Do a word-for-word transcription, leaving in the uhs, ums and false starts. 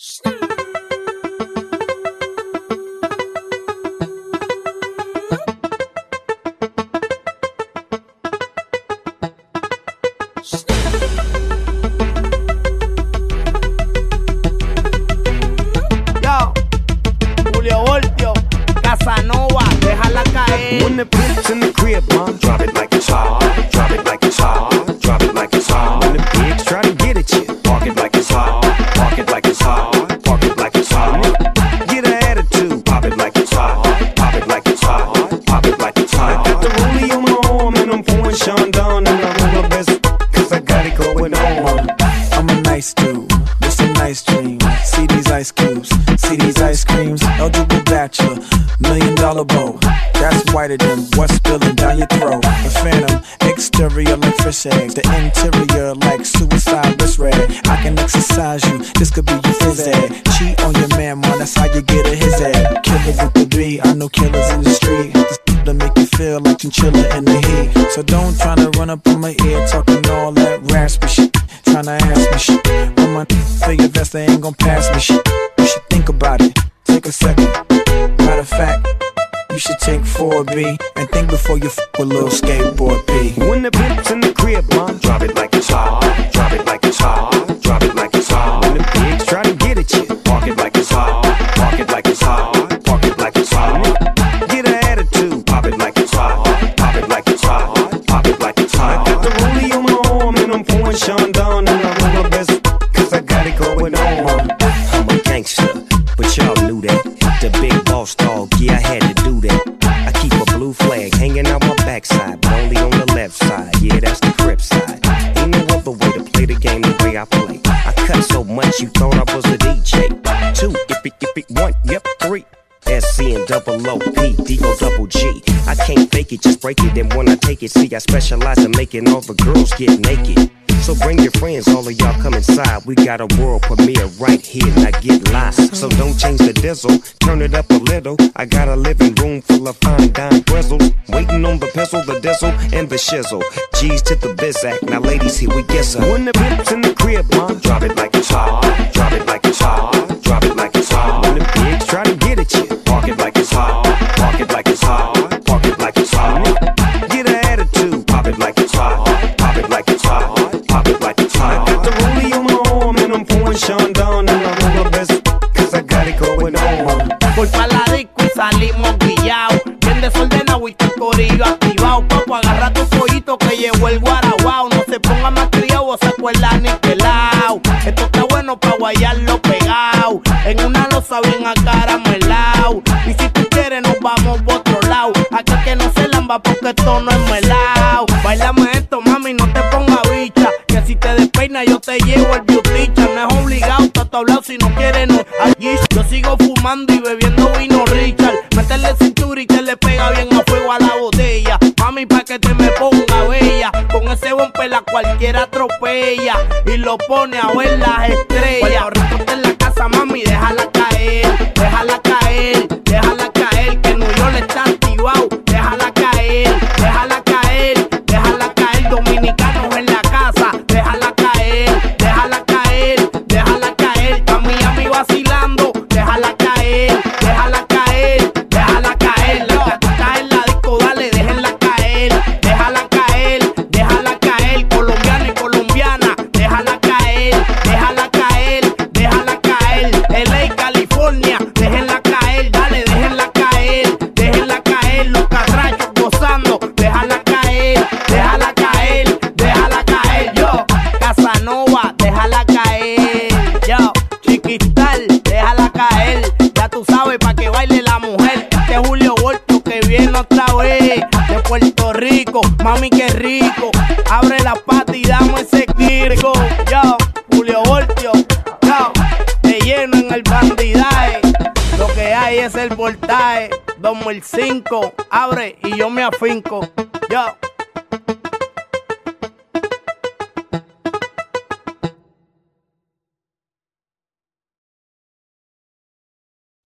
Yo, Julio Voltio, Casanova, déjala caer. When the pimp's in the crib, mom, drop it like it's hot. Drop it like it's hot. Drop it like it's hot. When the pigs try to get at you, park it like it's hot. Park it like it's hot. Park it like it's hot. Get an attitude, pop it like it's hot. Pop it like it's hot. Pop it like it's hot. I got the rollie on my arm and I'm pouring Sean down and I roll my best, cause I got it going on. I'm a nice dude, it's a nice dream. See these ice cubes, see these ice creams. Eligible bachelor, million dollar bow. That's whiter than what's spilling down your throat. The phantom, exterior like fish eggs. The interior like suicide wrist red. I can exercise you, this could be your phys ed. Cheat on your man, man, that's how you get a his head. Killer with the B, I know killers in the street. This to make you feel like chinchilla in the heat. So don't try to run up on my ear talking all that raspy shit. Tryna ask me shit. When my feel your vest, they ain't gon' pass me shit. You should think about it, take a second. Matter of fact, you should take four B and think before you f with little skateboard P. When the pimp's in the crib, mom, drop it like it's hot. Drop it like it's hot. Drop it like it's hot. When the pigs try to get at you, park it like it's hot. Park it like it's hot. Park it like it's hot. Get an attitude, pop it like it's hot. Pop it like it's hot. Pop it like it's hot. I got the rollie on my arm and I'm pouring Sean down and I roll my best, cause I got it going on. I'm a gangster, but y'all knew that. The big boss dog, yeah, I had to do that. I keep a blue flag hanging out my backside, but only on the left side. Yeah, that's the Crip side. Ain't no other way to play the game the way I play. I cut so much you thought I was a D J. Two, if it, if it, one, yep, three. S C and double O P, D O double G. I can't fake it, just break it. And when I take it, see, I specialize in making all the girls get naked. So bring your friends, all of y'all come inside. We got a world premiere right here, now get lost. So don't change the diesel, turn it up a little. I got a living room full of fine dime bristles, waiting on the pistol, the diesel, and the shizzle. G's to the biz act, now ladies, here we get some. When the pimp's in the crib, mom, drop it like it's hot. Drop it like it's hot. Drop it like it's hot. When the pigs try to get at you, park it like it's hot. Park it like it's hot. Park it like it's hot. Get an attitude, pop it like it's hot. Pop it like it's hot. Pop it like it's hot. I got the rollie on my arm and I'm pouring Sean down and I roll my best, cause I got it going on. Voy pa' la disco y salimos guillados. Bien desordenado y tu corillo activado. Papo, agarra tu pollito que llegó el guaraguao. No se ponga más criado o se acuerda ni pelao. Esto está bueno pa' guayarlo pegado. En una losa bien acaramelao. Y si tú quieres nos vamos por otro lado. Aquí que no se lamba porque esto no es melao. Bailame esto, mami, no te pongas bicha. Que si te despeinas yo te llevo el beauty. No es obligado, está todo hablado si no quieres no. Allí yo sigo fumando y bebiendo vino Richard. Métele cintura y que le pega bien a fuego a la botella. Mami, pa' que te me ponga bella. Con ese bumper la cualquiera atropella. Y lo pone a ver las estrellas. Recorte en la casa, mami, déjala caer. Déjala caer, déjala caer. Que New York está activado. Déjala caer, déjala caer. Déjala caer, dominicanos en la casa. Déjala caer, déjala caer. Déjala caer, está Miami vacilando. Déjala caer, déjala caer. Déjala caer, la que está en la disco, dale, déjenla caer. Déjala caer, déjala caer. Colombiana y colombiana, déjala caer. Déjala caer, déjala caer. L A, California, déjenla caer. Dale, déjenla caer. Déjenla caer, los catrachos gozando. Déjala caer, déjala caer. Déjala caer, yo, Casanova, déjala caer. Yo, Chiquistal, déjala caer. Ya tú sabes, pa' que baile la mujer. Este es Julio Voltio que viene otra vez de Puerto Rico. Mami, qué rico. Abre la pata y dame ese kirko. Yo, Julio Voltio, yo, te lleno en el bandidaje. Lo que hay es el voltaje. dos mil cinco, abre y yo me afinco. Yo.